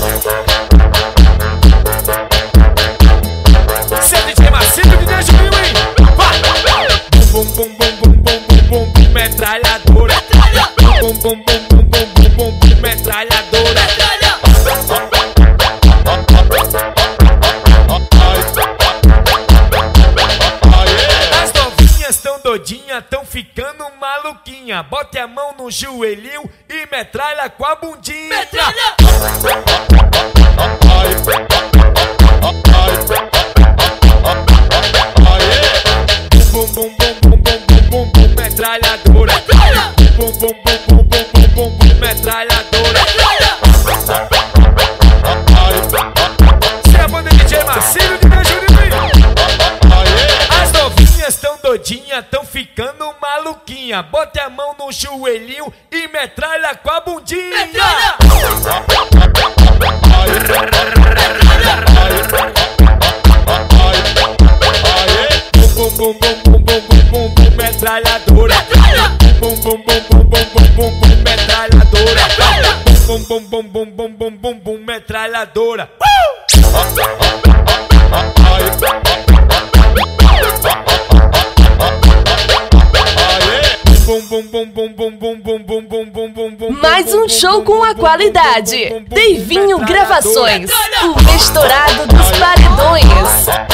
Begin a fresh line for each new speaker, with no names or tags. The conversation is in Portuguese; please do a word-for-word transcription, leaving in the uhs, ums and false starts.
Cê D J Macedo que deixa o hein? Vai! Bum bum bum bum bum bum bum bum metralhadora. Bum bum bum bum bum bum bum bum metralhadora. As novinhas tão doidinha, tão ficando maluquinha. Bote a mão no joelhinho e metralha com a bundinha. Metralha! Bum bum bum bum bum bum bum bum metralhadora. Bum bum bum bum bum bum bum bum metralhadora. Se a banda D J Marcelo de Benjurim. As novinhas tão doidinha, tão ficando maluquinha. Bote a mão no joelhinho e metralha com a bundinha. Metralha! Bum bum bum bum bum bum bum bum metralhadora. Bum bum bum bum bum bum bum bum metralhadora. Bum bum bum bum bum bum bum bum metralhadora.
Mais um show com a qualidade. Deivinho Gravações, o estourado dos paredões.